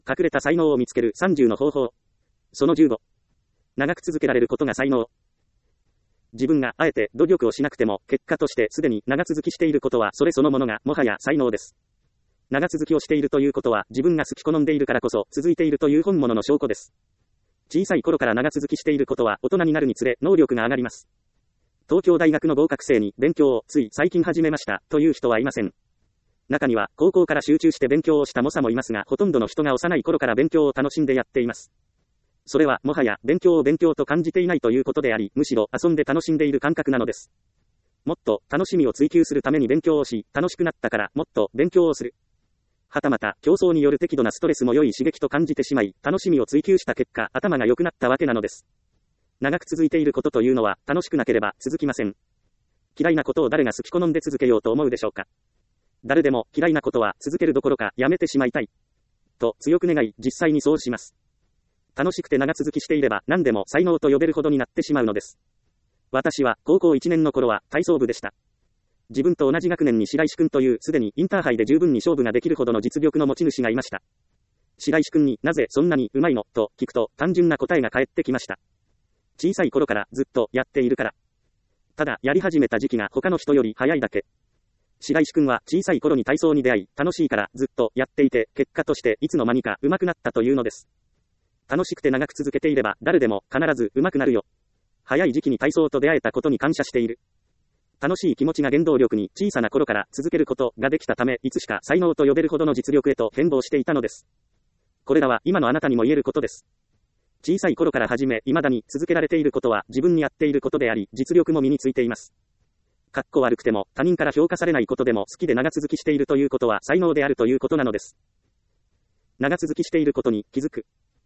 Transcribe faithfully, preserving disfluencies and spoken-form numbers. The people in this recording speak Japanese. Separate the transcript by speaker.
Speaker 1: 隠れた才能を見つけるさんじゅうの方法。そのじゅうご。長く続けられることが才能。自分があえて努力をしなくても、結果としてすでに長続きしていることはそれそのものがもはや才能です。長続きをしているということは自分が好き好んでいるからこそ続いているという本物の証拠です。小さい頃から長続きしていることは大人になるにつれ能力が上がります。東京大学の合格生に勉強をつい最近始めましたという人はいません。中には高校から集中して勉強をした猛者もいますが、ほとんどの人が幼い頃から勉強を楽しんでやっています。それはもはや勉強を勉強と感じていないということであり、むしろ遊んで楽しんでいる感覚なのです。もっと楽しみを追求するために勉強をし、楽しくなったからもっと勉強をする。はたまた競争による適度なストレスも良い刺激と感じてしまい、楽しみを追求した結果、頭が良くなったわけなのです。長く続いていることというのは楽しくなければ続きません。嫌いなことを誰が好き好んで続けようと思うでしょうか。誰でも嫌いなことは続けるどころかやめてしまいたい。と強く願い、実際にそうします。楽しくて長続きしていれば何でも才能と呼べるほどになってしまうのです。私は高校いちねんの頃は体操部でした。自分と同じ学年に白石くんというすでにインターハイで十分に勝負ができるほどの実力の持ち主がいました。白石くんになぜそんなに上手いのと聞くと単純な答えが返ってきました。小さい頃からずっとやっているから。ただやり始めた時期が他の人より早いだけ。白石くんは小さい頃に体操に出会い、楽しいからずっとやっていて、結果としていつの間にか上手くなったというのです。楽しくて長く続けていれば誰でも必ず上手くなるよ。早い時期に体操と出会えたことに感謝している。楽しい気持ちが原動力に小さな頃から続けることができたため、いつしか才能と呼べるほどの実力へと変貌していたのです。これらは今のあなたにも言えることです。小さい頃から始め、未だに続けられていることは自分に合っていることであり、実力も身についています。かっこ悪くても他人から評価されないことでも好きで長続きしているということは才能であるということなのです。長続きしていることに気づく。